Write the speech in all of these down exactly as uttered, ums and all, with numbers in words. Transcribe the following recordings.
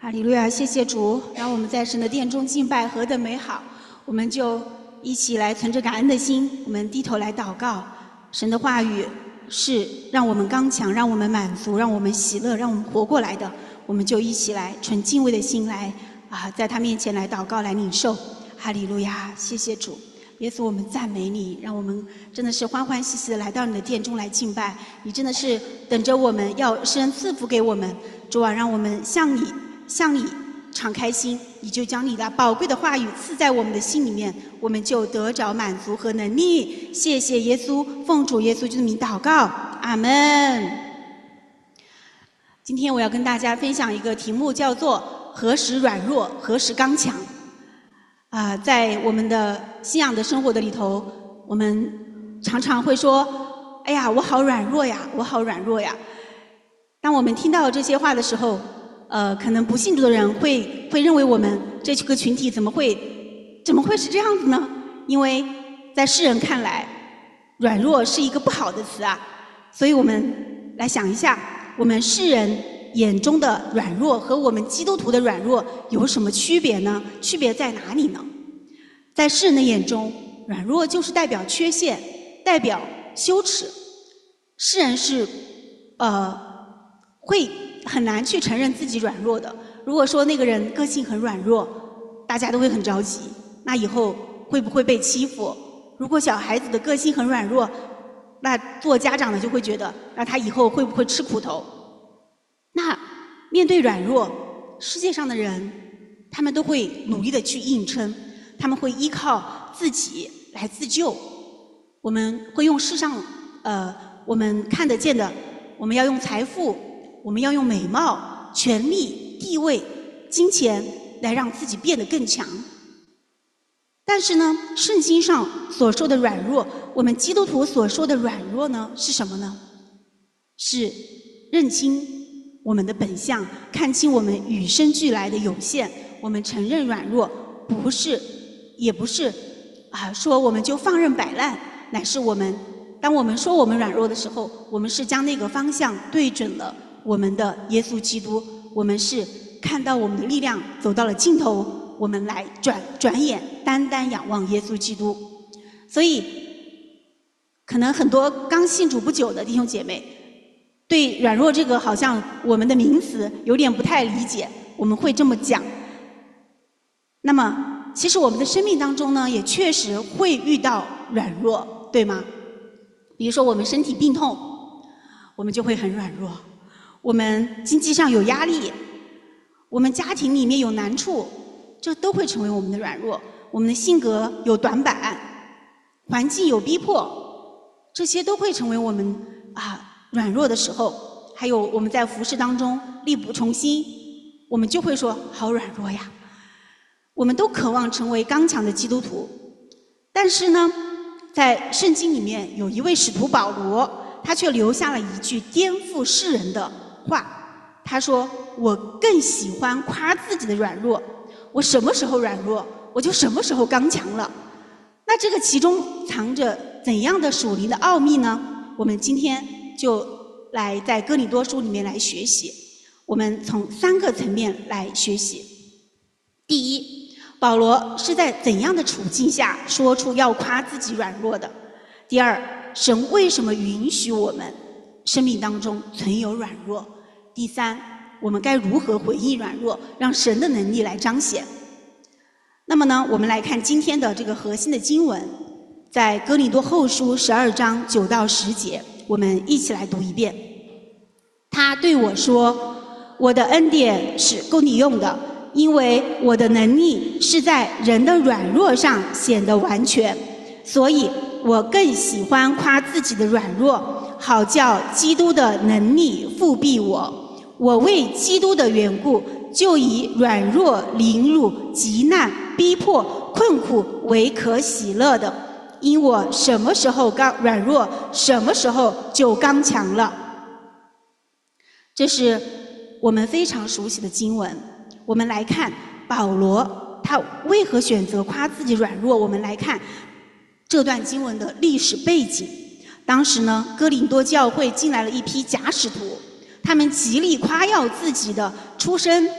哈利路亚，谢谢主，让我们在神的殿中敬拜何等美好！我们就一起来存着感恩的心，我们低头来祷告。神的话语是让我们刚强，让我们满足，让我们喜乐，让我们活过来的。我们就一起来存敬畏的心来啊，在他面前来祷告，来领受。哈利路亚，谢谢主。耶稣，我们赞美你，让我们真的是欢欢喜喜的来到你的殿中来敬拜。你真的是等着我们，要施恩赐福给我们。主啊，让我们向你向你敞开心，你就将你的宝贵的话语赐在我们的心里面，我们就得着满足和能力。谢谢耶稣，奉主耶稣基督的名祷告，阿门。今天我要跟大家分享一个题目，叫做何时软弱，何时刚强。啊、呃，在我们的信仰的生活的里头，我们常常会说：“哎呀，我好软弱呀，我好软弱呀。”当我们听到这些话的时候，呃，可能不信主的人会会认为我们这个群体怎么会怎么会是这样子呢？因为在世人看来，软弱是一个不好的词啊。所以我们来想一下，我们世人眼中的软弱和我们基督徒的软弱有什么区别呢？区别在哪里呢？在世人的眼中，软弱就是代表缺陷，代表羞耻。世人是呃会很难去承认自己软弱的。如果说那个人个性很软弱，大家都会很着急，那以后会不会被欺负？如果小孩子的个性很软弱，那做家长的就会觉得，那他以后会不会吃苦头？那面对软弱，世界上的人他们都会努力的去硬撑，他们会依靠自己来自救。我们会用世上呃我们看得见的，我们要用财富，我们要用美貌、权力、地位、金钱来让自己变得更强。但是呢，圣经上所说的软弱，我们基督徒所说的软弱呢，是什么呢？是认清我们的本相，看清我们与生俱来的有限。我们承认软弱，不是，也不是啊，说我们就放任摆烂，乃是我们，当我们说我们软弱的时候，我们是将那个方向对准了我们的耶稣基督，我们是看到我们的力量走到了尽头，我们来转转眼单单仰望耶稣基督。所以可能很多刚信主不久的弟兄姐妹对软弱这个好像我们的名词有点不太理解，我们会这么讲。那么其实我们的生命当中呢，也确实会遇到软弱，对吗？比如说我们身体病痛，我们就会很软弱；我们经济上有压力，我们家庭里面有难处，这都会成为我们的软弱。我们的性格有短板，环境有逼迫，这些都会成为我们啊软弱的时候。还有我们在服事当中力不从心，我们就会说好软弱呀。我们都渴望成为刚强的基督徒，但是呢，在圣经里面有一位使徒保罗，他却留下了一句颠覆世人的话。他说：“我更喜欢夸自己的软弱，我什么时候软弱，我就什么时候刚强了。”那这个其中藏着怎样的属灵的奥秘呢？我们今天就来在哥林多书里面来学习，我们从三个层面来学习。第一，保罗是在怎样的处境下说出要夸自己软弱的？第二，神为什么允许我们生命当中存有软弱？第三，我们该如何回应软弱，让神的能力来彰显？那么呢，我们来看今天的这个核心的经文，在哥林多后书十二章九到十节，我们一起来读一遍。他对我说：“我的恩典是够你用的，因为我的能力是在人的软弱上显得完全，所以我更喜欢夸自己的软弱，好叫基督的能力复庇我。我为基督的缘故，就以软弱、凌辱、急难、逼迫、困苦为可喜乐的，因我什么时候刚软弱，什么时候就刚强了。”这是我们非常熟悉的经文。我们来看保罗他为何选择夸自己软弱。我们来看这段经文的历史背景。当时呢，哥林多教会进来了一批假使徒，他们极力夸耀自己的出身、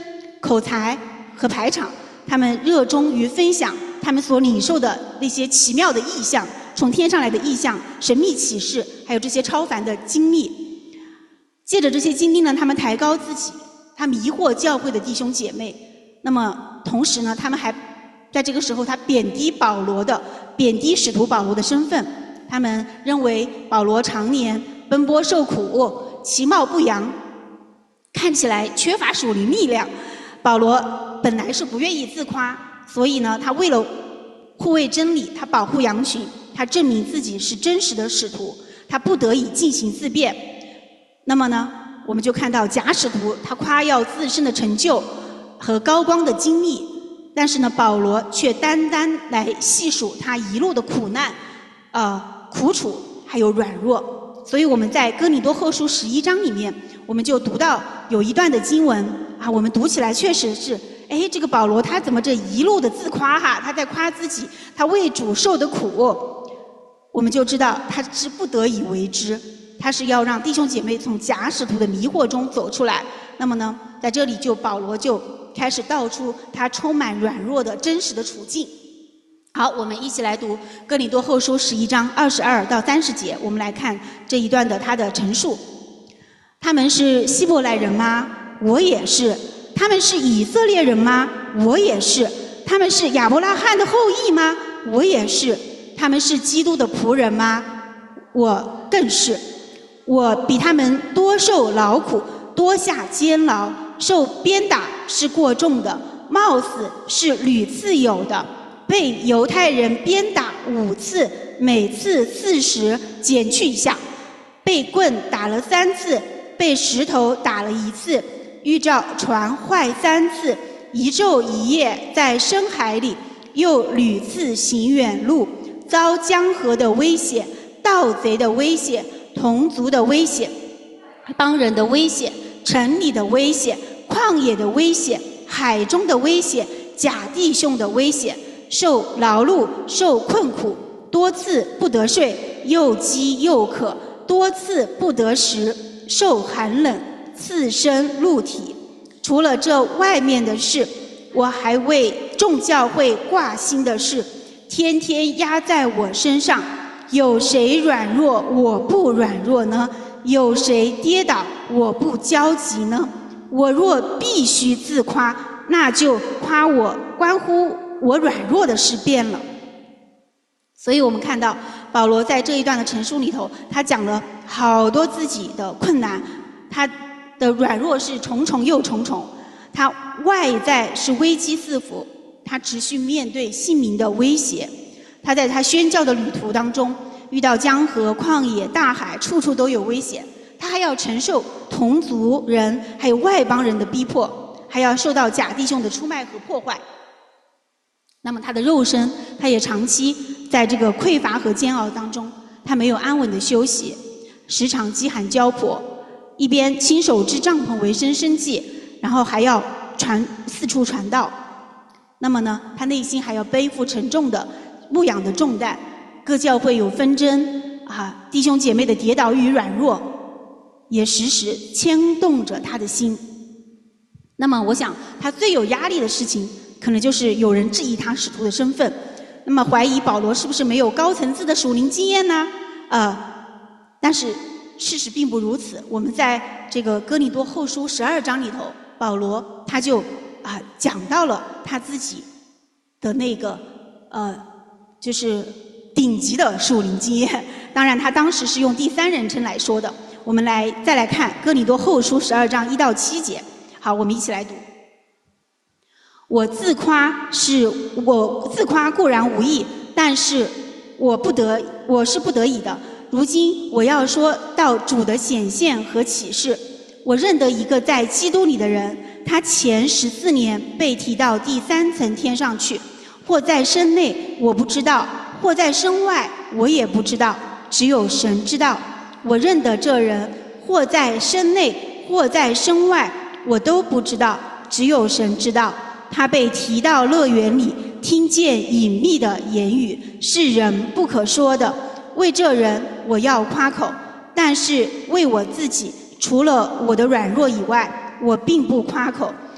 口才和排场，他们热衷于分享他们所领受的那些奇妙的意象，从天上来的意象、神秘启示，还有这些超凡的经历。借着这些经历呢，他们抬高自己，他迷惑教会的弟兄姐妹。那么同时呢，他们还在这个时候，他贬低保罗的，贬低使徒保罗的身份。他们认为保罗常年奔波受苦，其貌不扬，看起来缺乏属灵力量。保罗本来是不愿意自夸，所以呢，他为了护卫真理，他保护羊群，他证明自己是真实的使徒，他不得已进行自辩。那么呢，我们就看到假使徒他夸耀自身的成就和高光的经历，但是呢，保罗却单单来细数他一路的苦难、呃苦楚还有软弱。所以我们在哥林多后书十一章里面，我们就读到有一段的经文啊，我们读起来确实是，哎，这个保罗他怎么这一路的自夸哈，他在夸自己，他为主受的苦，我们就知道他是不得已为之，他是要让弟兄姐妹从假使徒的迷惑中走出来。那么呢，在这里就保罗就开始道出他充满软弱的真实的处境。好，我们一起来读哥林多后书十一章二十二到三十节，我们来看这一段的他的陈述。他们是希伯来人吗？我也是。他们是以色列人吗？我也是。他们是亚伯拉罕的后裔吗？我也是。他们是基督的仆人吗？我更是。我比他们多受劳苦，多下监牢，受鞭打是过重的，冒死是屡次有的，被犹太人鞭打五次，每次四十，减去一下，被棍打了三次，被石头打了一次，遇着船坏三次，一昼一夜在深海里，又屡次行远路，遭江河的威胁，盗贼的威胁，同族的威胁，帮人的威胁，城里的威胁，旷野的威胁，海中的威胁，假弟兄的威胁，受劳碌，受困苦，多次不得睡，又饥又渴，多次不得食，受寒冷，刺身露体。除了这外面的事，我还为众教会挂心的事，天天压在我身上。有谁软弱我不软弱呢？有谁跌倒我不焦急呢？我若必须自夸，那就夸我关乎我软弱的事变了。所以我们看到保罗在这一段的陈述里头，他讲了好多自己的困难，他的软弱是重重又重重，他外在是危机四伏，他持续面对性命的威胁，他在他宣教的旅途当中遇到江河、旷野、大海，处处都有危险，他还要承受同族人还有外邦人的逼迫，还要受到假弟兄的出卖和破坏。那么他的肉身，他也长期在这个匮乏和煎熬当中，他没有安稳的休息，时常饥寒交迫，一边亲手织帐篷维生生计，然后还要传四处传道。那么呢，他内心还要背负沉重的牧养的重担，各教会有纷争啊，弟兄姐妹的跌倒与软弱，也时时牵动着他的心。那么我想他最有压力的事情，可能就是有人质疑他使徒的身份，那么怀疑保罗是不是没有高层次的属灵经验呢？呃，但是事实并不如此。我们在这个哥林多后书十二章里头，保罗他就啊讲到了他自己的那个呃，就是顶级的属灵经验。当然，他当时是用第三人称来说的。我们来再来看哥林多后书十二章一到七节。好，我们一起来读。我自夸是我自夸固然无益，但是我不得我是不得已的。如今我要说到主的显现和启示。我认得一个在基督里的人，他前十四年被提到第三层天上去，或在身内我不知道，或在身外我也不知道，只有神知道。我认得这人，或在身内或在身外我都不知道，只有神知道。他被提到乐园里，听见隐秘的言语，是人不可说的。为这人我要夸口，但是为我自己，除了我的软弱以外，我并不夸口。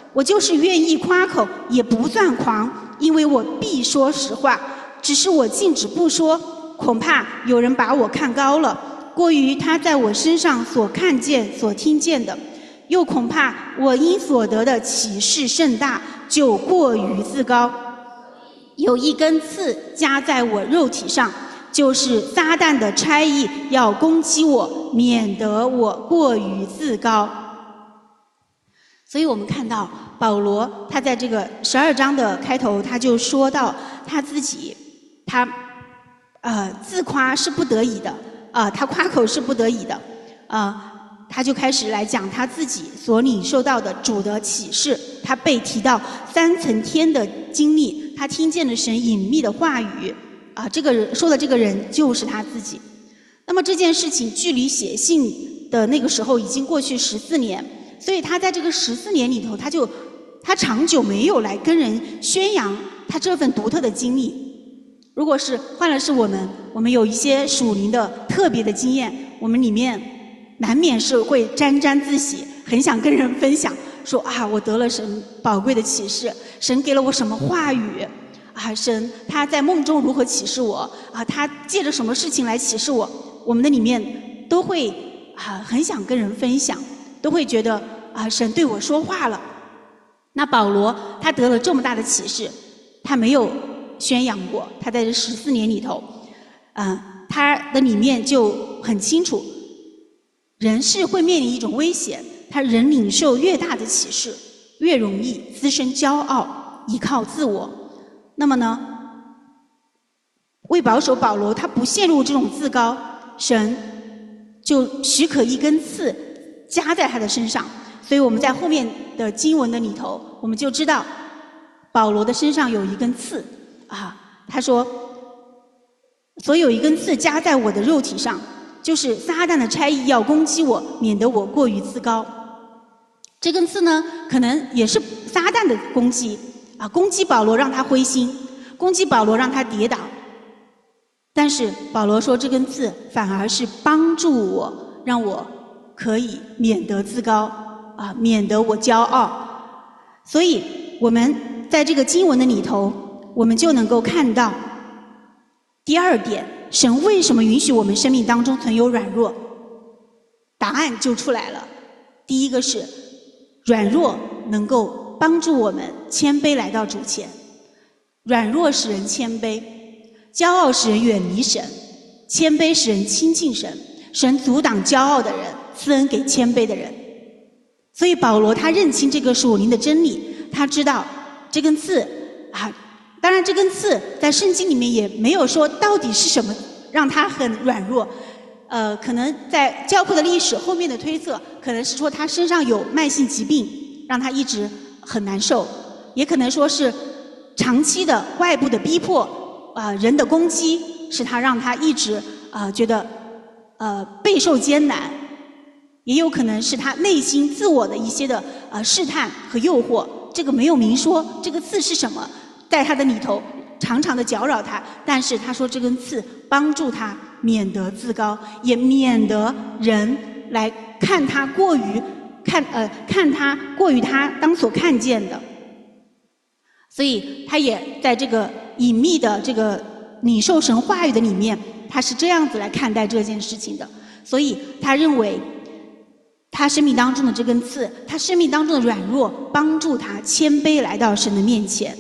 我就是愿意夸口，也不算狂，因为我必说实话。只是我禁止不说，恐怕有人把我看高了，过于他在我身上所看见、所听见的；又恐怕我因所得的启示甚大，就过于自高。有一根刺加在我肉体上，就是撒旦的差役要攻击我，免得我过于自高。所以我们看到保罗他在这个十二章的开头，他就说到他自己，他呃自夸是不得已的，啊、呃，他夸口是不得已的，啊、呃，他就开始来讲他自己所领受到的主的启示，他被提到三层天的经历，他听见了神隐秘的话语，啊、呃，这个人说的这个人就是他自己。那么这件事情距离写信的那个时候已经过去十四年。所以他在这个十四年里头，他就他长久没有来跟人宣扬他这份独特的经历。如果是换了是我们，我们有一些属灵的特别的经验，我们里面难免是会沾沾自喜，很想跟人分享，说啊，我得了神宝贵的启示，神给了我什么话语啊，神他在梦中如何启示我啊，他借着什么事情来启示我，我们的里面都会啊很想跟人分享。都会觉得啊，神对我说话了。那保罗他得了这么大的启示，他没有宣扬过，他在这十四年里头，啊，他的里面就很清楚，人是会面临一种危险，他人领受越大的启示，越容易滋生骄傲，依靠自我。那么呢，为保守保罗他不陷入这种自高，神就许可一根刺加在他的身上，所以我们在后面的经文的里头，我们就知道保罗的身上有一根刺啊。他说：“所以有一根刺加在我的肉体上，就是撒旦的差役要攻击我，免得我过于自高。”这根刺呢，可能也是撒旦的攻击啊，攻击保罗让他灰心，攻击保罗让他跌倒。但是保罗说，这根刺反而是帮助我，让我可以免得自高啊，免得我骄傲。所以我们在这个经文的里头，我们就能够看到第二点，神为什么允许我们生命当中存有软弱？答案就出来了。第一个是软弱能够帮助我们谦卑来到主前，软弱使人谦卑，骄傲使人远离神，谦卑使人亲近神，神阻挡骄傲的人，赐恩给谦卑的人。所以保罗他认清这个属灵的真理，他知道这根刺啊，当然这根刺在圣经里面也没有说到底是什么让他很软弱，呃，可能在教会的历史后面的推测，可能是说他身上有慢性疾病，让他一直很难受，也可能说是长期的外部的逼迫啊、呃，人的攻击，使他让他一直啊、呃、觉得呃备受艰难。也有可能是他内心自我的一些的呃试探和诱惑，这个没有明说这个刺是什么，在他的里头常常的搅扰他，但是他说这根刺帮助他免得自高，也免得人来看他过于看呃看他过于他当所看见的，所以他也在这个隐秘的这个领受神话语的里面，他是这样子来看待这件事情的，所以他认为他生命当中的这根刺，他生命当中的软弱，帮助他谦卑来到神的面前。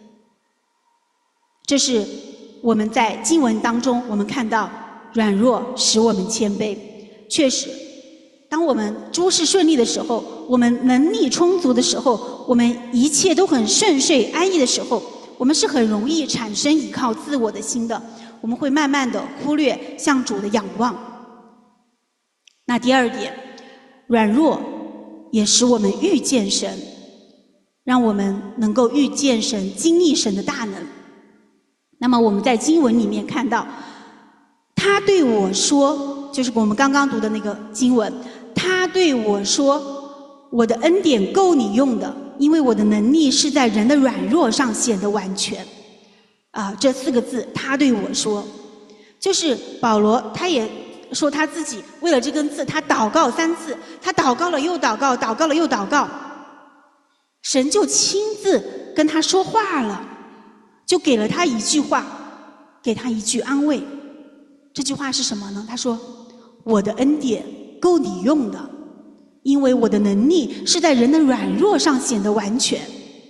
这是我们在经文当中我们看到软弱使我们谦卑。确实当我们诸事顺利的时候，我们能力充足的时候，我们一切都很顺遂安逸的时候，我们是很容易产生依靠自我的心的，我们会慢慢的忽略向主的仰望。那第二点，软弱也使我们遇见神，让我们能够遇见神，经历神的大能。那么我们在经文里面看到，他对我说，就是我们刚刚读的那个经文，他对我说，我的恩典够你用的，因为我的能力是在人的软弱上显得完全。啊，这四个字他对我说，就是保罗他也说他自己为了这根刺，他祷告三次，他祷告了又祷告，祷告了又祷告， 神就亲自跟他说话了，就给了他一句话，给他一句安慰。这句话是什么呢？他说：我的恩典够你用的，因为我的能力是在人的软弱上显得完全。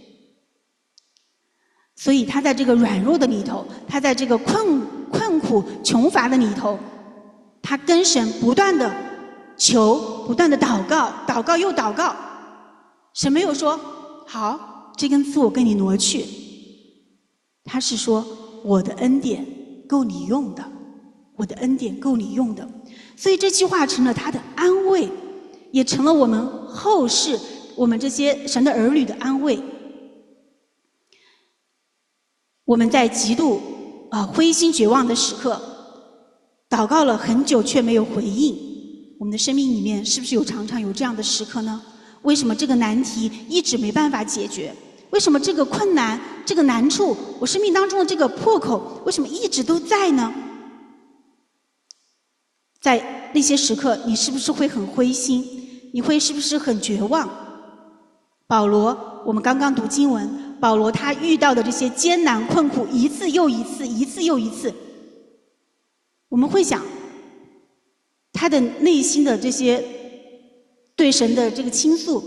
所以他在这个软弱的里头，他在这个困困苦穷乏的里头，他跟神不断的求，不断的祷告，祷告又祷告。神没有说好，这根刺我跟你挪去，他是说我的恩典够你用的，我的恩典够你用的。所以这句话成了他的安慰，也成了我们后世我们这些神的儿女的安慰。我们在极度啊、呃、灰心绝望的时刻，祷告了很久却没有回应，我们的生命里面是不是有常常有这样的时刻呢？为什么这个难题一直没办法解决？为什么这个困难、这个难处，我生命当中的这个破口，为什么一直都在呢？在那些时刻，你是不是会很灰心？你会是不是很绝望？保罗，我们刚刚读经文，保罗他遇到的这些艰难困苦，一次又一次，一次又一次，我们会想，他的内心的这些对神的这个倾诉，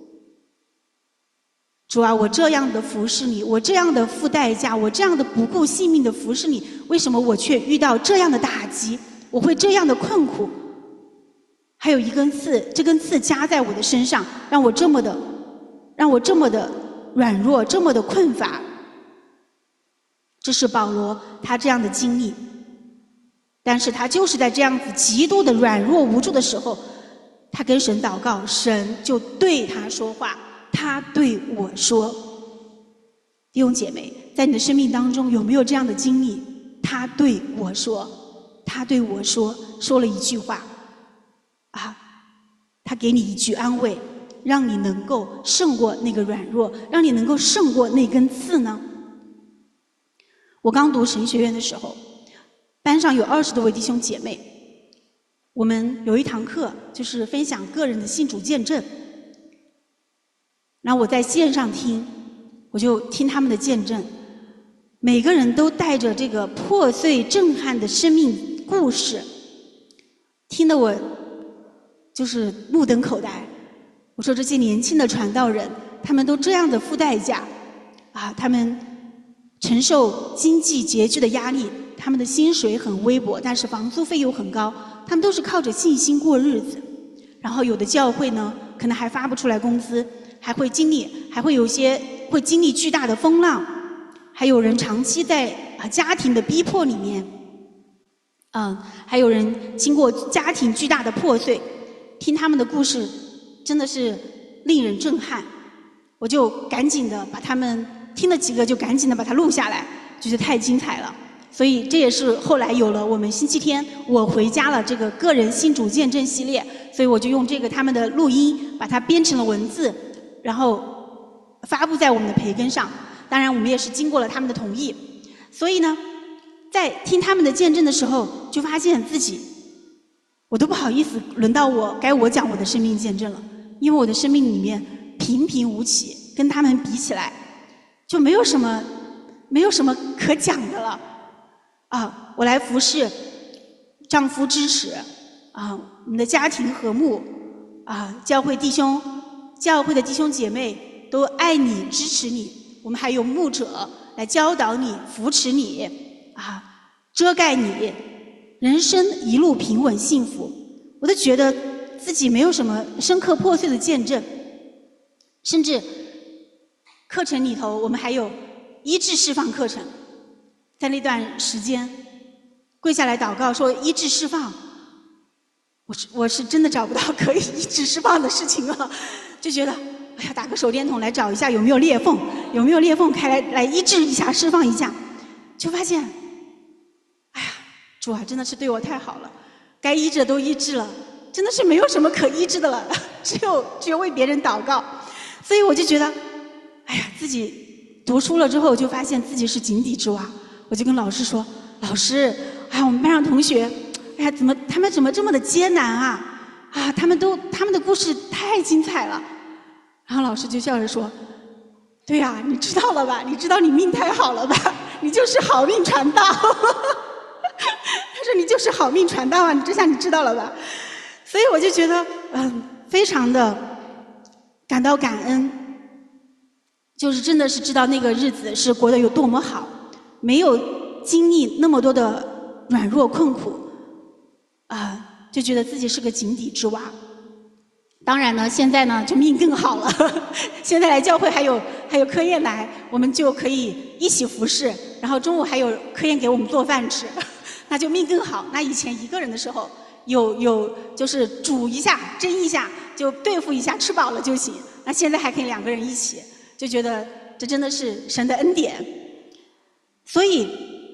主啊，我这样的服侍你，我这样的付代价，我这样的不顾性命的服侍你，为什么我却遇到这样的打击？我会这样的困苦？还有一根刺，这根刺加在我的身上，让我这么的，让我这么的软弱，这么的困乏。这是保罗他这样的经历，但是他就是在这样子极度的软弱无助的时候，他跟神祷告，神就对他说话，他对我说。弟兄姐妹，在你的生命当中有没有这样的经历？他对我说，他对我说，说了一句话啊，他给你一句安慰，让你能够胜过那个软弱，让你能够胜过那根刺呢？我刚读神学院的时候，班上有二十多位弟兄姐妹，我们有一堂课就是分享个人的信主见证，然后我在线上听，我就听他们的见证，每个人都带着这个破碎震撼的生命故事，听得我就是目瞪口呆。我说这些年轻的传道人，他们都这样的付代价啊，他们承受经济拮据的压力，他们的薪水很微薄，但是房租费又很高，他们都是靠着信心过日子。然后有的教会呢，可能还发不出来工资，还会经历，还会有些会经历巨大的风浪，还有人长期在啊家庭的逼迫里面，嗯，还有人经过家庭巨大的破碎，听他们的故事真的是令人震撼。我就赶紧的把他们听了几个，就赶紧的把它录下来，觉得太精彩了。所以这也是后来有了我们星期天我回家了这个个人信主见证系列，所以我就用这个他们的录音把它编成了文字，然后发布在我们的培根上。当然我们也是经过了他们的同意。所以呢，在听他们的见证的时候，就发现自己我都不好意思轮到我该我讲我的生命见证了，因为我的生命里面平平无奇，跟他们比起来就没有什么没有什么可讲的了啊！我来服侍，丈夫支持啊，我们的家庭和睦啊，教会弟兄教会的弟兄姐妹都爱你支持你，我们还有牧者来教导你扶持你啊，遮盖你，人生一路平稳幸福。我都觉得自己没有什么深刻破碎的见证，甚至课程里头我们还有医治释放课程，在那段时间跪下来祷告说医治释放，我是我是真的找不到可以医治释放的事情了，就觉得哎呀，打个手电筒来找一下有没有裂缝，有没有裂缝开来来医治一下，释放一下，就发现哎呀，主啊真的是对我太好了，该医治的都医治了，真的是没有什么可医治的了，只有只有为别人祷告。所以我就觉得哎呀，自己读书了之后就发现自己是井底之蛙。我就跟老师说，老师，哎呀，我们班上同学，哎呀，怎么他们怎么这么的艰难啊？啊，他们都他们的故事太精彩了。然后老师就笑着说， 对呀、啊，你知道了吧？你知道你命太好了吧？你就是好命传道。他说你就是好命传道啊！你这下你知道了吧？所以我就觉得，嗯，非常的感到感恩，就是真的是知道那个日子是过得有多么好，没有经历那么多的软弱困苦，啊、呃，就觉得自己是个井底之蛙。当然呢，现在呢就命更好了。现在来教会还有还有科研来，我们就可以一起服侍，然后中午还有科研给我们做饭吃，那就命更好。那以前一个人的时候，有有就是煮一下、蒸一下，就对付一下，吃饱了就行。那现在还可以两个人一起，就觉得这真的是神的恩典。所以，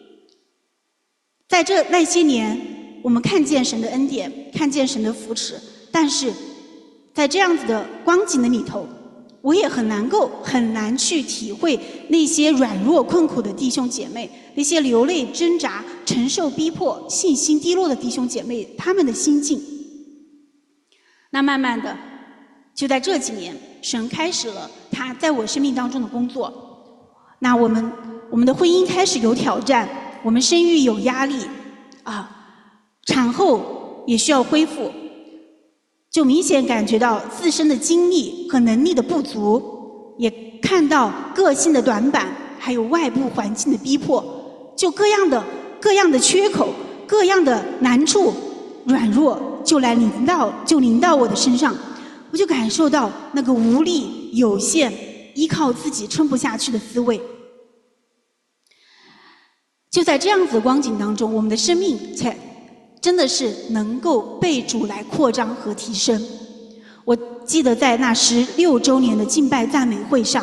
在这那些年，我们看见神的恩典，看见神的扶持，但是在这样子的光景的里头，我也很难够很难去体会那些软弱困苦的弟兄姐妹，那些流泪挣扎、承受逼迫、信心低落的弟兄姐妹他们的心境。那慢慢的，就在这几年，神开始了他在我生命当中的工作。那我们我们的婚姻开始有挑战，我们生育有压力，啊，产后也需要恢复。就明显感觉到自身的精力和能力的不足，也看到个性的短板，还有外部环境的逼迫，就各样的各样的缺口，各样的难处、软弱，就来临到就临到我的身上，我就感受到那个无力、有限、依靠自己撑不下去的滋味。就在这样子的光景当中，我们的生命才真的是能够被主来扩张和提升。我记得在那十六周年的敬拜赞美会上，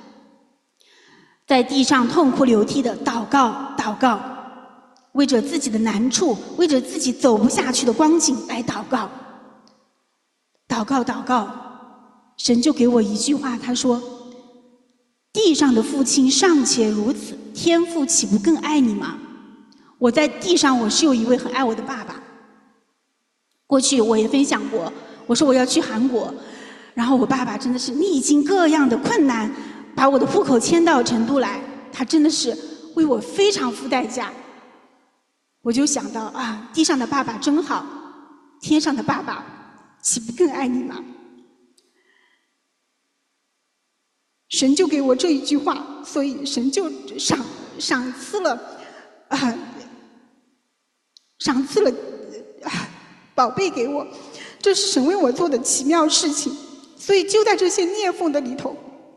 在地上痛哭流涕的祷告祷告，为着自己的难处，为着自己走不下去的光景来祷告，祷告祷告，神就给我一句话，他说：地上的父亲尚且如此，天父岂不更爱你吗？我在地上，我是有一位很爱我的爸爸。过去我也分享过，我说我要去韩国，然后我爸爸真的是历经各样的困难，把我的户口迁到成都来，他真的是为我非常付代价。我就想到啊，地上的爸爸真好，天上的爸爸岂不更爱你吗？神就给我这一句话，所以神就赏赏赐了啊。赏赐了啊宝贝给我，这是神为我做的奇妙事情。所以就在这些裂缝的里头，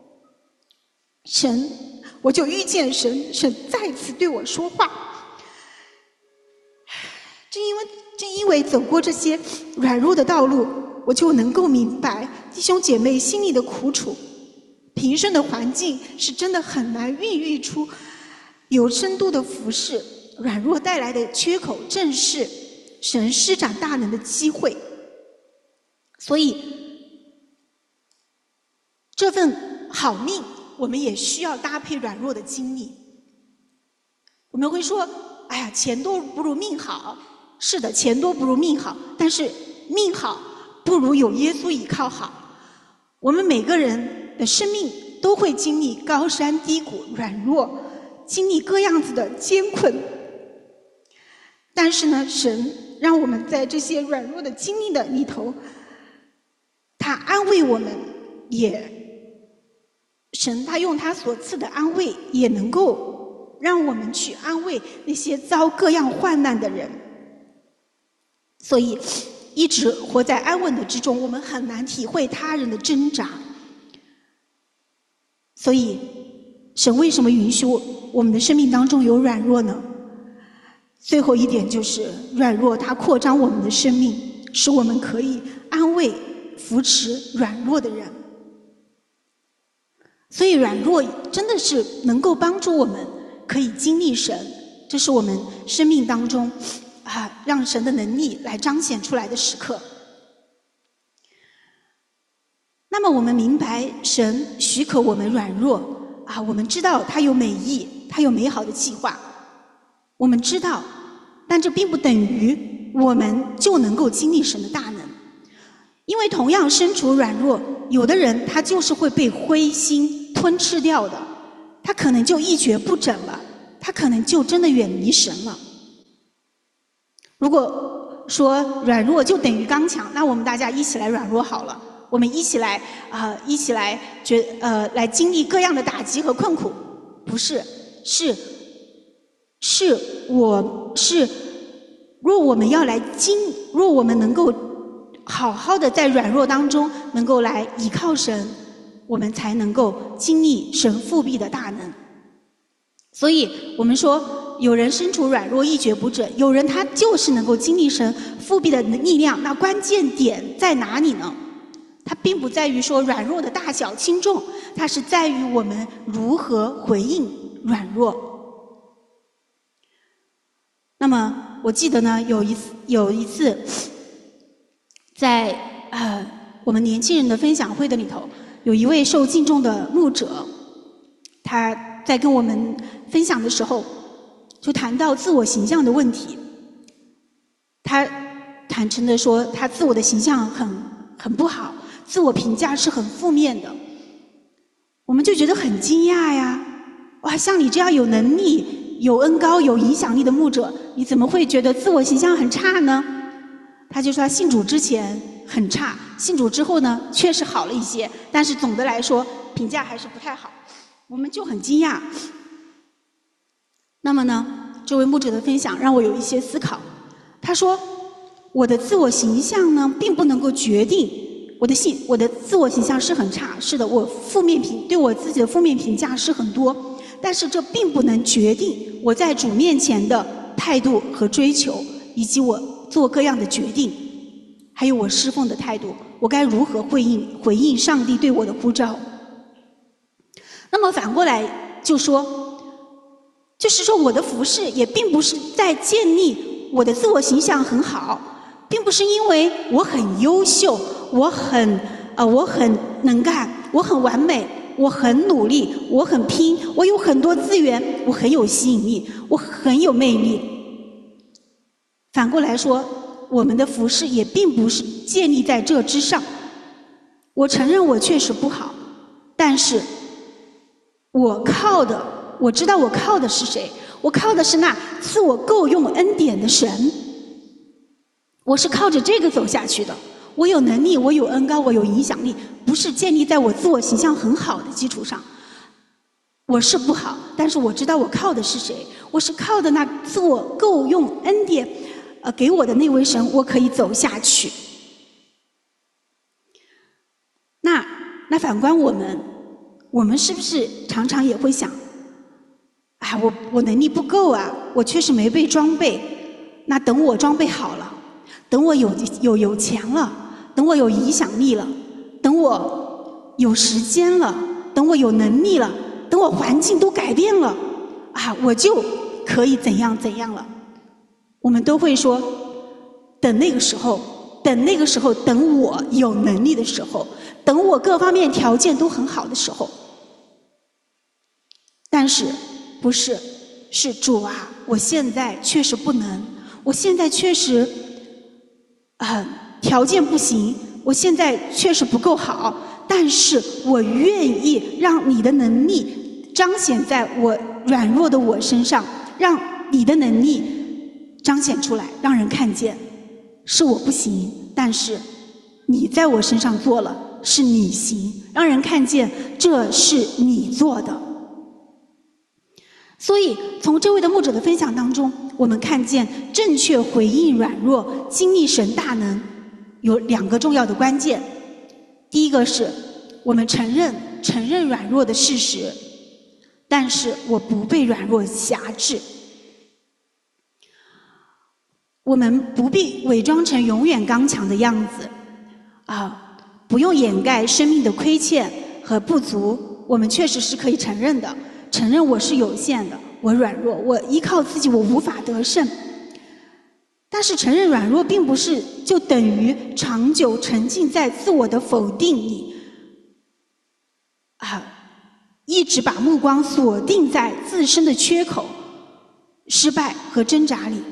神，我就遇见神，神再次对我说话。正因为正因为走过这些软弱的道路，我就能够明白弟兄姐妹心里的苦楚。平顺的环境是真的很难孕育出有深度的服事。软弱带来的缺口，正是神施展大能的机会。所以，这份好命，我们也需要搭配软弱的经历。我们会说：“哎呀，钱多不如命好。”是的，钱多不如命好，但是命好不如有耶稣依靠好。我们每个人的生命都会经历高山低谷、软弱，经历各样子的艰困。但是呢，神让我们在这些软弱的经历的里头，他安慰我们，也神他用他所赐的安慰，也能够让我们去安慰那些遭各样患难的人。所以，一直活在安稳的之中，我们很难体会他人的挣扎。所以，神为什么允许我们的生命当中有软弱呢？最后一点就是软弱，它扩张我们的生命，使我们可以安慰、扶持软弱的人。所以软弱真的是能够帮助我们可以经历神，这是我们生命当中啊，让神的能力来彰显出来的时刻。那么我们明白神许可我们软弱啊，我们知道他有美意，他有美好的计划。我们知道，但这并不等于我们就能够经历神的大能。因为同样身处软弱，有的人他就是会被灰心、 吞吃掉的，他可能就一蹶不振了，他可能就真的远离神了。如果说软弱就等于刚强，那我们大家一起来软弱好了，我们一起来啊、呃，一起来觉呃来经历各样的打击和困苦。不是，是是我是，若我们要来经，若我们能够好好的在软弱当中能够来依靠神，我们才能够经历神复辟的大能。所以我们说，有人身处软弱一蹶不振，有人他就是能够经历神复辟的力量。那关键点在哪里呢？它并不在于说软弱的大小轻重，它是在于我们如何回应软弱。那么我记得呢，有一次有一次在呃我们年轻人的分享会的里头，有一位受敬重的牧者，他在跟我们分享的时候，就谈到自我形象的问题。他坦诚地说，他自我的形象很很不好，自我评价是很负面的。我们就觉得很惊讶呀！哇，像你这样有能力、有恩高、有影响力的牧者，你怎么会觉得自我形象很差呢？他就说，他信主之前很差，信主之后呢，确实好了一些，但是总的来说评价还是不太好。我们就很惊讶。那么呢，这位牧者的分享让我有一些思考。他说，我的自我形象呢，并不能够决定我的性，我的自我形象是很差，是的，我负面评对我自己的负面评价是很多，但是这并不能决定我在主面前的态度和追求，以及我做各样的决定，还有我侍奉的态度，我该如何回应回应上帝对我的呼召。那么反过来就说，就是说我的服事也并不是在建立我的自我形象很好，并不是因为我很优秀，我很呃我很能干，我很完美，我很努力，我很拼，我有很多资源，我很有吸引力，我很有魅力。反过来说，我们的服事也并不是建立在这之上。我承认我确实不好，但是我靠的，我知道我靠的是谁？我靠的是那赐我够用恩典的神。我是靠着这个走下去的。我有能力，我有恩高，我有影响力，不是建立在我自我形象很好的基础上。我是不好，但是我知道我靠的是谁。我是靠的那赐我够用恩典，呃，给我的那位神，我可以走下去。那那反观我们。我们是不是常常也会想，啊，我我能力不够啊，我确实没被装备。那等我装备好了，等我有有有钱了，等我有影响力了，等我有时间了，等我有能力了，等我环境都改变了，啊，我就可以怎样怎样了。我们都会说，等那个时候，等那个时候，等我有能力的时候，等我各方面条件都很好的时候。但是不是，是主啊，我现在确实不能，我现在确实呃条件不行，我现在确实不够好，但是我愿意让你的能力彰显在我软弱的我身上，让你的能力彰显出来，让人看见是我不行，但是你在我身上做了，是你行，让人看见这是你做的。所以从这位的牧者的分享当中，我们看见正确回应软弱，经历神大能有两个重要的关键。第一个是我们承认承认软弱的事实，但是我不被软弱辖制。我们不必伪装成永远刚强的样子啊，不用掩盖生命的亏欠和不足，我们确实是可以承认的。承认我是有限的，我软弱，我依靠自己，我无法得胜。但是承认软弱并不是就等于长久沉浸在自我的否定里，啊，一直把目光锁定在自身的缺口、失败和挣扎里。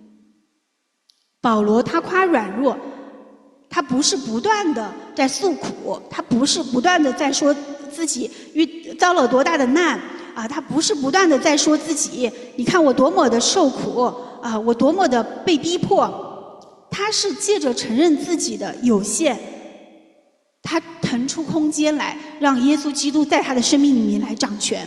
保罗他夸软弱，他不是不断的在诉苦，他不是不断的在说自己遇遭了多大的难啊，他不是不断的在说自己，你看我多么的受苦啊，我多么的被逼迫，他是借着承认自己的有限，他腾出空间来，让耶稣基督在他的生命里面来掌权。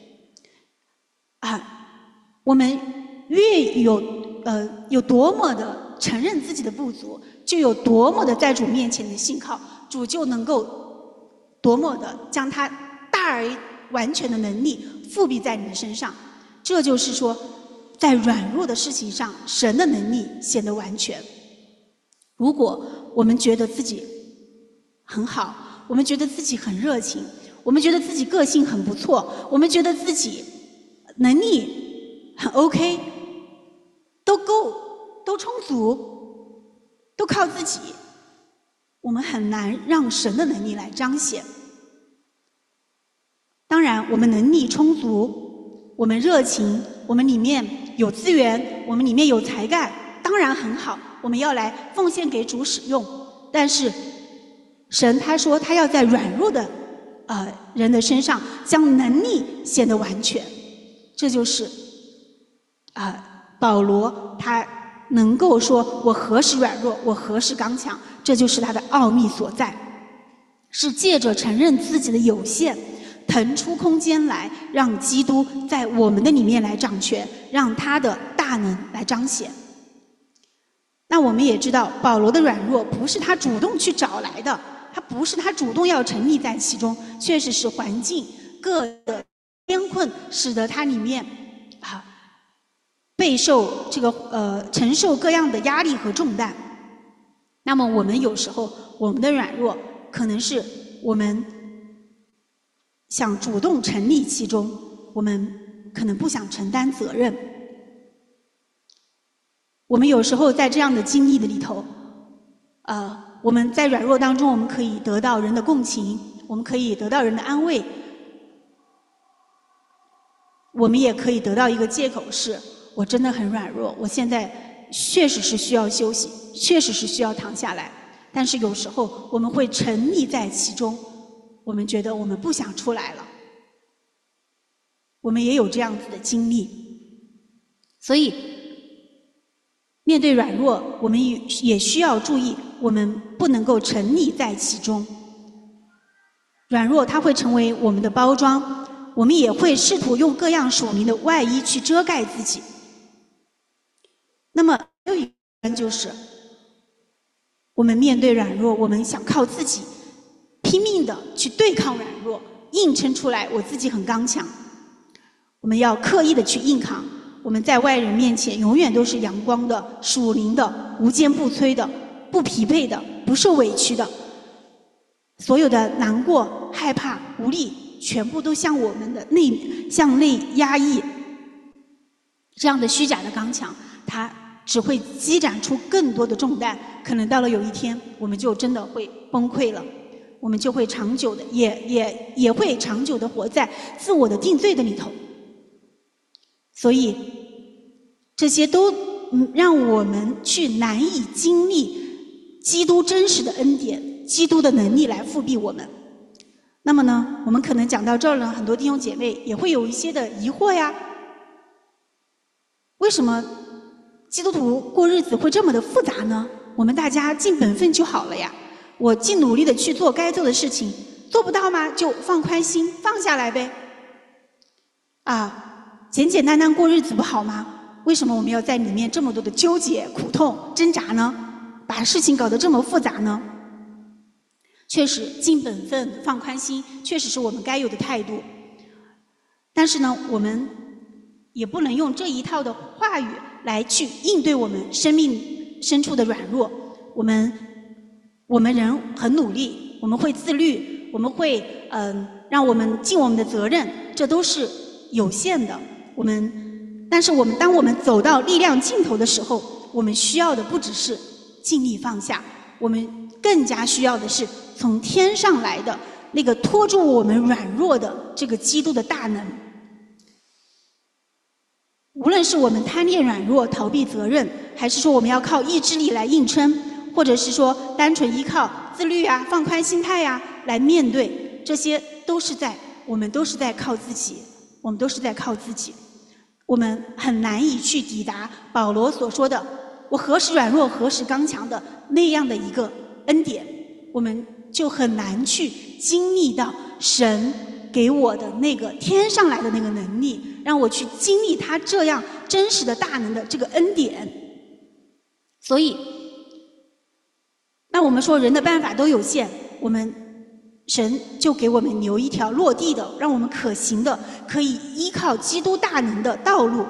啊，我们越有呃有多么的承认自己的不足，就有多么的在主面前的信靠，主就能够多么的将他大而完全的能力复辟在你的身上。这就是说，在软弱的事情上，神的能力显得完全。如果我们觉得自己很好，我们觉得自己很热情，我们觉得自己个性很不错，我们觉得自己能力很 OK， 都够，都充足，都靠自己，我们很难让神的能力来彰显。当然，我们能力充足，我们热情，我们里面有资源，我们里面有才干，当然很好，我们要来奉献给主使用。但是神他说他要在软弱的呃人的身上将能力显得完全，这就是啊、呃、保罗他能够说我何时软弱，我何时刚强，这就是他的奥秘所在，是借着承认自己的有限，腾出空间来，让基督在我们的里面来掌权，让他的大能来彰显。那我们也知道，保罗的软弱不是他主动去找来的，他不是他主动要沉溺在其中，确实是环境各的艰困，使得他里面啊备受这个呃承受各样的压力和重担。那么我们有时候我们的软弱，可能是我们想主动沉溺其中，我们可能不想承担责任。我们有时候在这样的经历的里头，呃，我们在软弱当中，我们可以得到人的共情，我们可以得到人的安慰，我们也可以得到一个借口是，我真的很软弱，我现在确实是需要休息，确实是需要躺下来。但是有时候我们会沉溺在其中，我们觉得我们不想出来了，我们也有这样子的经历。所以面对软弱，我们也需要注意，我们不能够沉溺在其中。软弱它会成为我们的包装，我们也会试图用各样属灵的外衣去遮盖自己。那么还有一个就是我们面对软弱，我们想靠自己拼命的去对抗软弱，硬撑出来我自己很刚强，我们要刻意的去硬扛，我们在外人面前永远都是阳光的、属灵的、无坚不摧的、不疲惫的、不受委屈的。所有的难过、害怕、无力，全部都向我们的内向内压抑。这样的虚假的刚强，它只会积攒出更多的重担，可能到了有一天，我们就真的会崩溃了，我们就会长久的，也也也会长久的活在自我的定罪的里头。所以这些都让我们去难以经历基督真实的恩典，基督的能力来复辟我们。那么呢，我们可能讲到这儿呢，很多弟兄姐妹也会有一些的疑惑呀，为什么基督徒过日子会这么的复杂呢？我们大家尽本分就好了呀，我尽努力的去做该做的事情，做不到吗？就放宽心，放下来呗。啊，简简单单过日子不好吗？为什么我们要在里面这么多的纠结、苦痛、挣扎呢？把事情搞得这么复杂呢？确实，尽本分、放宽心，确实是我们该有的态度。但是呢，我们也不能用这一套的话语来去应对我们生命深处的软弱。我们我们人很努力，我们会自律，我们会嗯、呃、让我们尽我们的责任，这都是有限的。我们，但是我们当我们走到力量尽头的时候，我们需要的不只是尽力放下，我们更加需要的是从天上来的那个拖住我们软弱的这个基督的大能。无论是我们贪恋软弱、逃避责任，还是说我们要靠意志力来硬撑，或者是说单纯依靠自律啊、放宽心态啊来面对，这些都都是在我们都是在靠自己，我们都是在靠自己，我们很难以去抵达保罗所说的“我何时软弱，何时刚强”的那样的一个恩典，我们就很难去经历到神给我的那个天上来的那个能力，让我去经历他这样真实的大能的这个恩典。所以，那我们说人的办法都有限，我们神就给我们留一条落地的，让我们可行的，可以依靠基督大能的道路。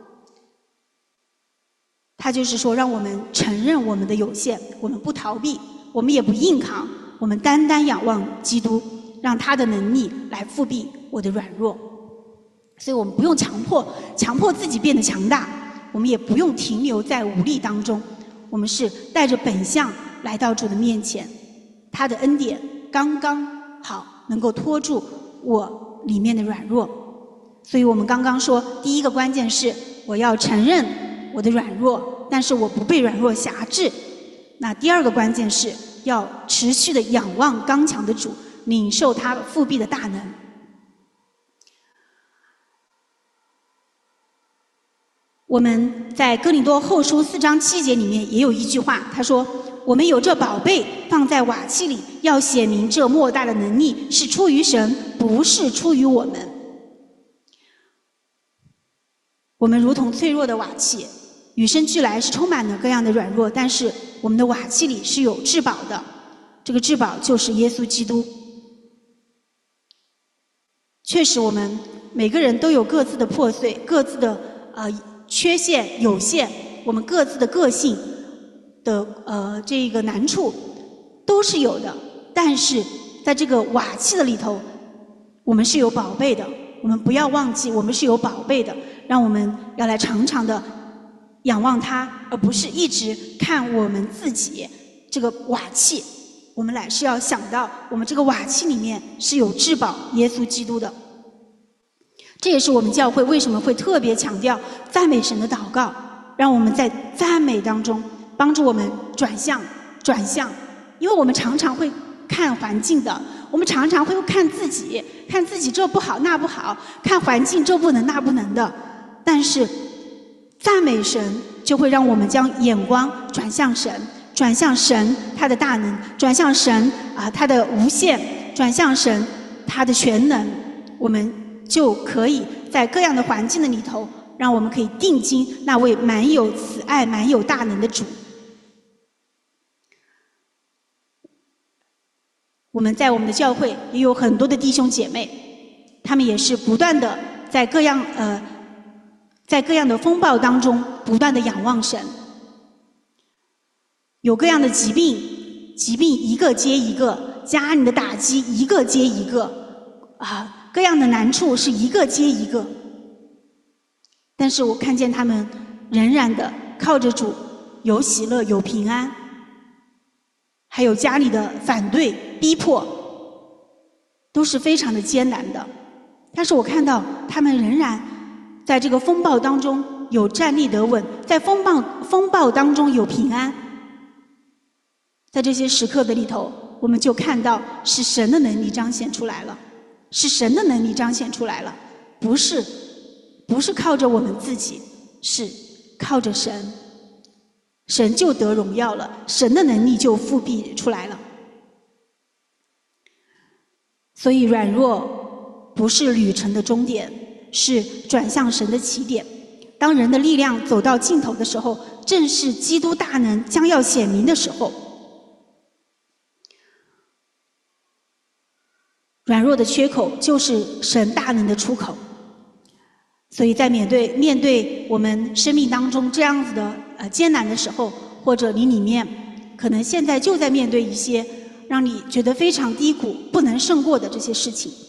他就是说，让我们承认我们的有限，我们不逃避，我们也不硬扛，我们单单仰望基督，让他的能力来复辟我的软弱。所以我们不用强迫强迫自己变得强大，我们也不用停留在无力当中，我们是带着本相来到主的面前，他的恩典刚刚好能够拖住我里面的软弱。所以我们刚刚说，第一个关键是我要承认我的软弱，但是我不被软弱辖制。那第二个关键是要持续的仰望刚强的主，领受他复辟的大能。我们在哥林多后书四章七节里面也有一句话，他说：我们有这宝贝放在瓦器里，要显明这莫大的能力是出于神，不是出于我们。我们如同脆弱的瓦器，与生俱来是充满了各样的软弱，但是我们的瓦器里是有至宝的，这个至宝就是耶稣基督。确实我们每个人都有各自的破碎，各自的呃缺陷有限，我们各自的个性的呃这个难处都是有的，但是在这个瓦器的里头，我们是有宝贝的，我们不要忘记我们是有宝贝的，让我们要来常常的仰望他，而不是一直看我们自己这个瓦器，我们乃是要想到我们这个瓦器里面是有至宝耶稣基督的。这也是我们教会为什么会特别强调赞美神的祷告，让我们在赞美当中帮助我们转向转向，因为我们常常会看环境的，我们常常会看自己，看自己这不好那不好，看环境这不能那不能的，但是赞美神就会让我们将眼光转向神，转向神他的大能，转向神啊他的无限，转向神他的全能，我们就可以在各样的环境的里头，让我们可以定睛那位满有慈爱满有大能的主。我们在我们的教会也有很多的弟兄姐妹，他们也是不断的在各样呃在各样的风暴当中不断的仰望神，有各样的疾病，疾病一个接一个，家里的打击一个接一个啊，各样的难处是一个接一个，但是我看见他们仍然的靠着主，有喜乐有平安，还有家里的反对逼迫都是非常的艰难的，但是我看到他们仍然在这个风暴当中有站立得稳，在风暴风暴当中有平安。在这些时刻的里头，我们就看到是神的能力彰显出来了，是神的能力彰显出来了，不是不是靠着我们自己，是靠着神，神就得荣耀了，神的能力就复辟出来了。所以软弱不是旅程的终点，是转向神的起点。当人的力量走到尽头的时候，正是基督大能将要显明的时候。软弱的缺口就是神大能的出口。所以在面对面对我们生命当中这样子的呃艰难的时候，或者你里面可能现在就在面对一些让你觉得非常低谷不能胜过的这些事情，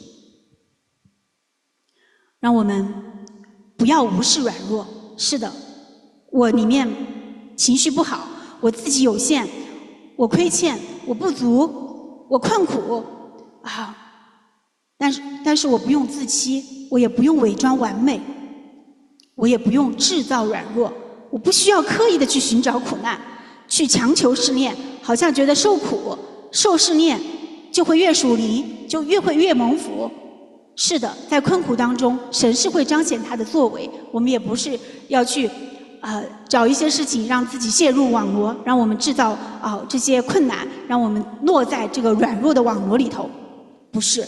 让我们不要无视软弱。是的，我里面情绪不好，我自己有限，我亏欠，我不足，我困苦啊，但是但是我不用自欺，我也不用伪装完美，我也不用制造软弱，我不需要刻意的去寻找苦难，去强求试炼，好像觉得受苦受试炼就会越属灵，就越会越蒙福。是的，在困苦当中，神是会彰显他的作为。我们也不是要去呃找一些事情让自己陷入网罗，让我们制造啊、呃、这些困难，让我们落在这个软弱的网罗里头。不是，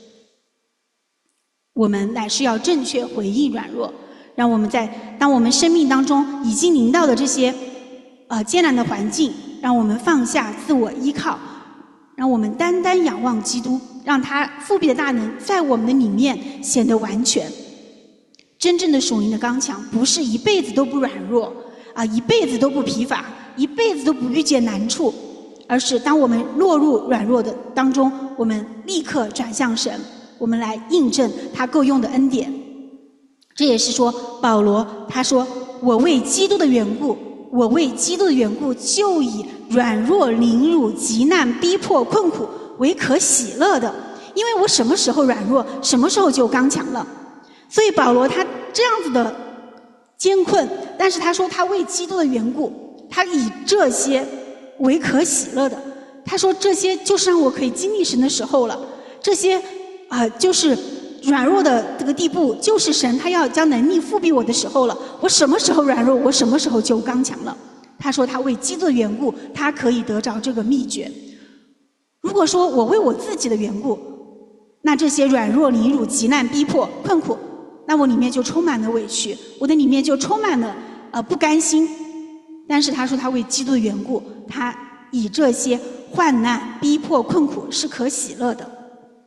我们乃是要正确回应软弱，让我们在当我们生命当中已经临到的这些呃艰难的环境，让我们放下自我依靠，让我们单单仰望基督，让他复辟的大能在我们的里面显得完全。真正的属灵的刚强，不是一辈子都不软弱啊，一辈子都不疲乏，一辈子都不遇见难处，而是当我们落入软弱的当中，我们立刻转向神，我们来印证他够用的恩典。这也是说保罗他说，我为基督的缘故，我为基督的缘故，就以软弱、凌辱、急难、逼迫、困苦为可喜乐的，因为我什么时候软弱，什么时候就刚强了。所以保罗他这样子的艰困，但是他说他为基督的缘故，他以这些为可喜乐的。他说这些就是让我可以经历神的时候了，这些啊、呃、就是软弱的这个地步，就是神他要将能力复辟我的时候了。我什么时候软弱，我什么时候就刚强了。他说他为基督的缘故，他可以得着这个秘诀。如果说我为我自己的缘故，那这些软弱、凌辱、急难、逼迫、困苦，那我里面就充满了委屈，我的里面就充满了呃不甘心。但是他说他为基督的缘故，他以这些患难、逼迫、困苦是可喜乐的。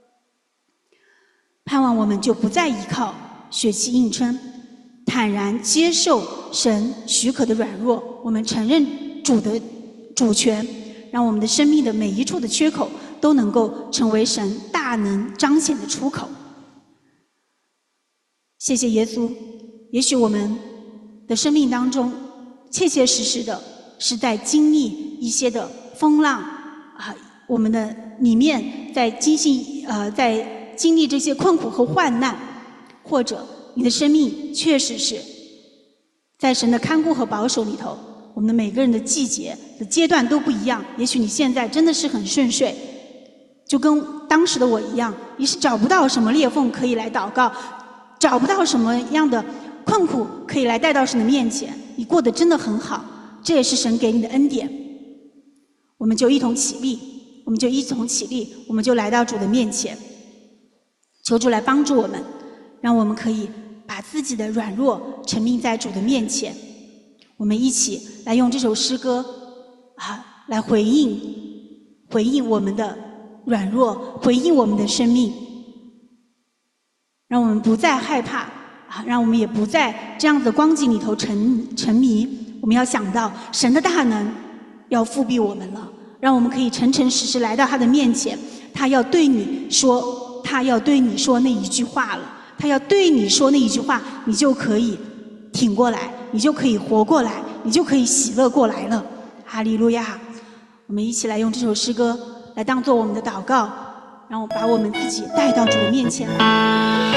盼望我们就不再依靠血气硬撑，坦然接受神许可的软弱，我们承认主的主权，让我们的生命的每一处的缺口都能够成为神大能彰显的出口。谢谢耶稣。也许我们的生命当中切切实实的是在经历一些的风浪啊，我们的里面在经历呃在经历这些困苦和患难，或者你的生命确实是在神的看顾和保守里头。我们的每个人的季节的阶段都不一样，也许你现在真的是很顺遂，就跟当时的我一样，你是找不到什么裂缝可以来祷告，找不到什么样的困苦可以来带到神的面前，你过得真的很好，这也是神给你的恩典。我们就一同起立，我们就一同起立，我们就来到主的面前，求主来帮助我们，让我们可以把自己的软弱陈明在主的面前。我们一起来用这首诗歌啊，来回应回应我们的软弱，回应我们的生命，让我们不再害怕啊，让我们也不在这样的光景里头沉沉迷。我们要想到神的大能要复辟我们了，让我们可以诚诚实实来到他的面前，他要对你说，他要对你说那一句话了，他要对你说那一句话，你就可以挺过来，你就可以活过来，你就可以喜乐过来了。哈利路亚！我们一起来用这首诗歌来当作我们的祷告，让我把我们自己带到主的面前来。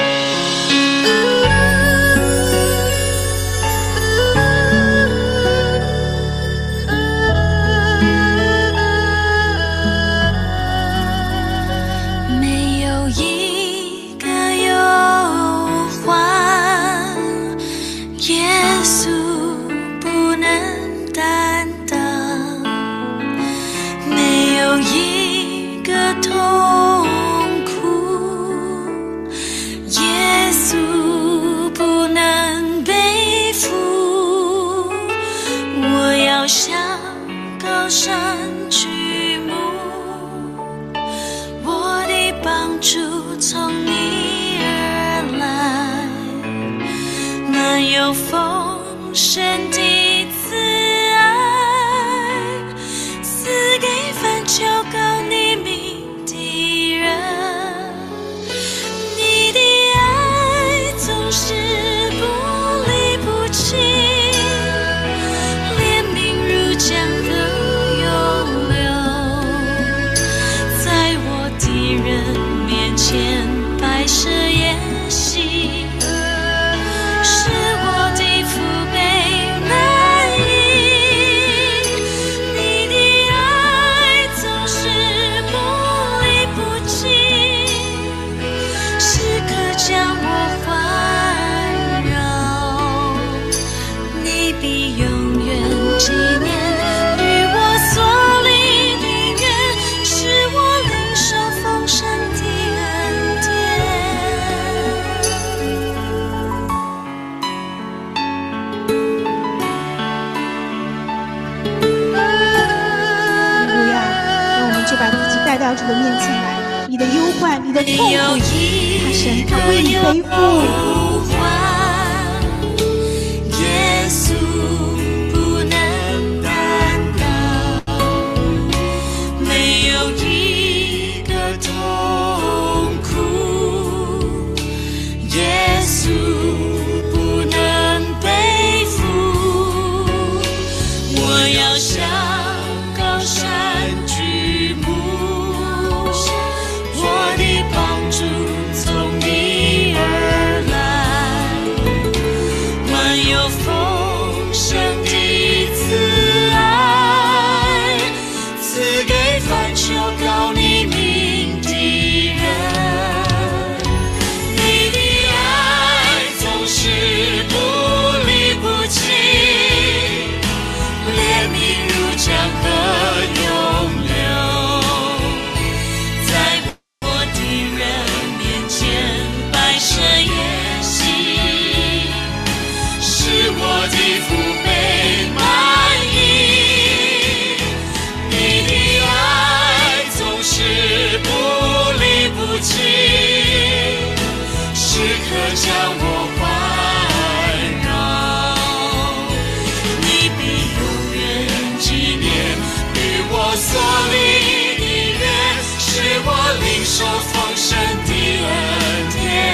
没有一个忧患，耶稣不能担当；没有一个痛苦，耶稣不能背负。我要向高山举目，我的帮助从你而来，满有丰盛的慈爱，赐给凡求告你名的人。你的爱总是不离不弃，怜悯如江河涌流，在我敌人面前摆设筵席，使我的父辈能的痛苦，他神他为你背负。 耶稣不能担当，没有一个痛苦，耶稣不能背负。我要向高山举目，我的帮助从你而来，满有丰盛的慈爱，赐给凡求告你名的人。你的爱总是不离不弃，怜悯如江河涌流，在我的人面前摆设筵席，使我的父被满意。你的爱总是不离不弃，时刻将我环绕。你必永远纪念与我所立的约，使我领受丰盛的恩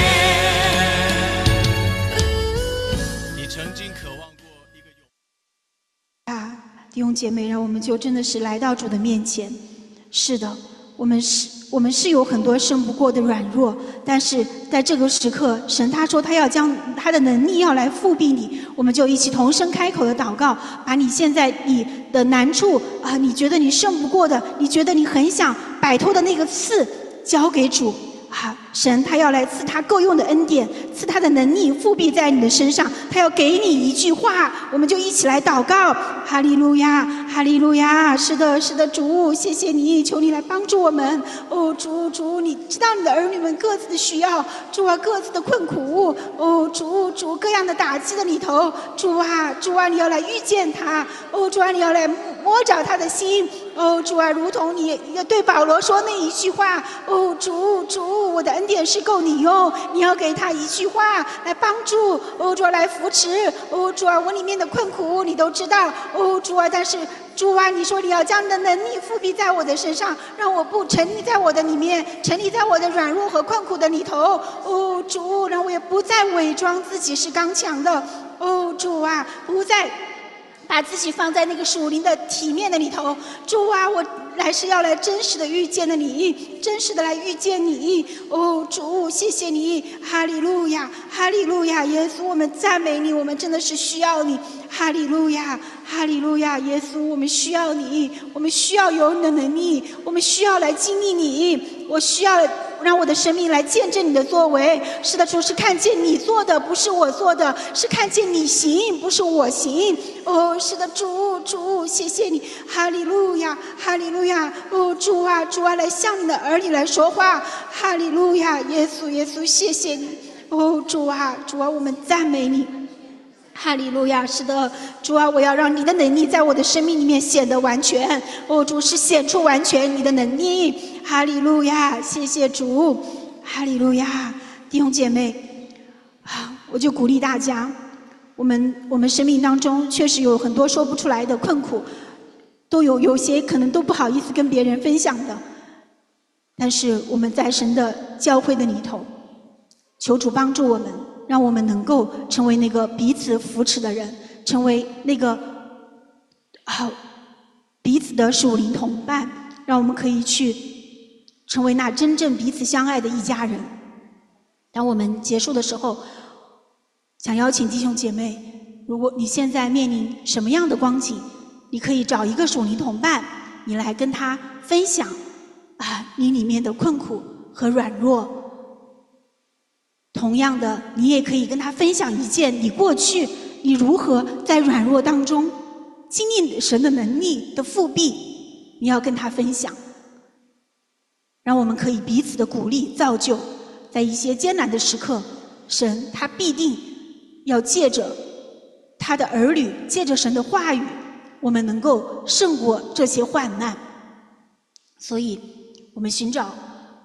典。 你曾经渴望过一个有啊，弟兄姐妹，让我们就真的是来到主的面前。是的，我们是我们是有很多胜不过的软弱，但是在这个时刻，神他说他要将他的能力要来复辟你，我们就一起同声开口的祷告，把你现在你的难处啊，你觉得你胜不过的，你觉得你很想摆脱的那个刺，交给主。啊，神他要来赐他够用的恩典，赐他的能力复辟在你的身上，他要给你一句话，我们就一起来祷告。哈利路亚，哈利路亚！是的，是的，主，谢谢你，求你来帮助我们。哦，主，主，你知道你的儿女们各自的需要，主啊，各自的困苦，哦，主，主，各样的打击的里头，主啊，主啊，你要来遇见他，哦，主啊，你要来摸着他的心。哦，主啊，如同你对保罗说那一句话，哦，主主，我的恩典是够你用，你要给他一句话来帮助，哦，主啊，来扶持，哦，主啊，我里面的困苦你都知道，哦，主啊，但是主啊，你说你要将你的能力复辟在我的身上，让我不沉溺在我的里面，沉溺在我的软弱和困苦的里头，哦，主，让我也不再伪装自己是刚强的，哦，主啊，不再把自己放在那个属灵的体面的里头，主啊，我来是要来真实的遇见了你，真实的来遇见你。哦，主，谢谢你，哈利路亚，哈利路亚，耶稣，我们赞美你，我们真的是需要你，哈利路亚，哈利路亚，耶稣，我们需要你，我们需要有你的能力，我们需要来经历你，我需要让我的生命来见证你的作为。是的，主，是看见你做的，不是我做的，是看见你行，不是我行。哦，是的，主，主，谢谢你，哈利路亚，哈利路亚。哦，主啊，主啊，来向你的儿女来说话，哈利路亚，耶稣，耶稣，谢谢你。哦，主啊，主啊，我们赞美你。哈利路亚，是的，主啊，我要让你的能力在我的生命里面显得完全。哦，主，是显出完全你的能力。哈利路亚，谢谢主，哈利路亚，弟兄姐妹，啊，我就鼓励大家，我们我们生命当中确实有很多说不出来的困苦，都有有些可能都不好意思跟别人分享的，但是我们在神的教会的里头，求主帮助我们，让我们能够成为那个彼此扶持的人，成为那个啊彼此的属灵同伴，让我们可以去成为那真正彼此相爱的一家人。当我们结束的时候，想邀请弟兄姐妹，如果你现在面临什么样的光景，你可以找一个属灵同伴，你来跟他分享啊你里面的困苦和软弱。同样的，你也可以跟他分享一件你过去你如何在软弱当中经历神的能力的复辟，你要跟他分享，让我们可以彼此的鼓励造就，在一些艰难的时刻，神他必定要借着他的儿女，借着神的话语，我们能够胜过这些患难。所以我们寻找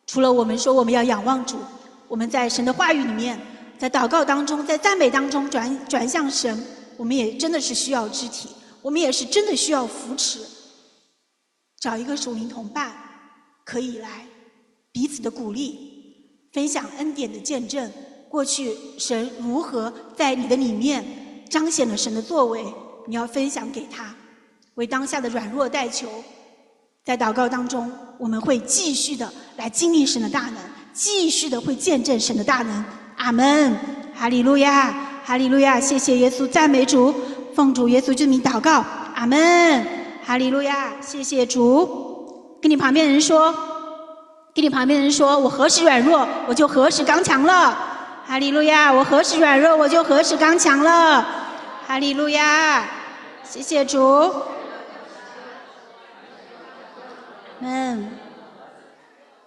除了我们说我们要仰望主，我们在神的话语里面，在祷告当中，在赞美当中转转向神，我们也真的是需要肢体，我们也是真的需要扶持，找一个属灵同伴，可以来彼此的鼓励，分享恩典的见证，过去神如何在你的里面彰显了神的作为，你要分享给他，为当下的软弱代求。在祷告当中，我们会继续的来经历神的大能，继续的会见证神的大能。阿们，哈利路亚，哈利路亚！谢谢耶稣，赞美主，奉主耶稣之名祷告。阿们，哈利路亚！谢谢主。跟你旁边人说，跟你旁边人说，我何时软弱，我就何时刚强了。哈利路亚！我何时软弱，我就何时刚强了。哈利路亚！谢谢主。嗯。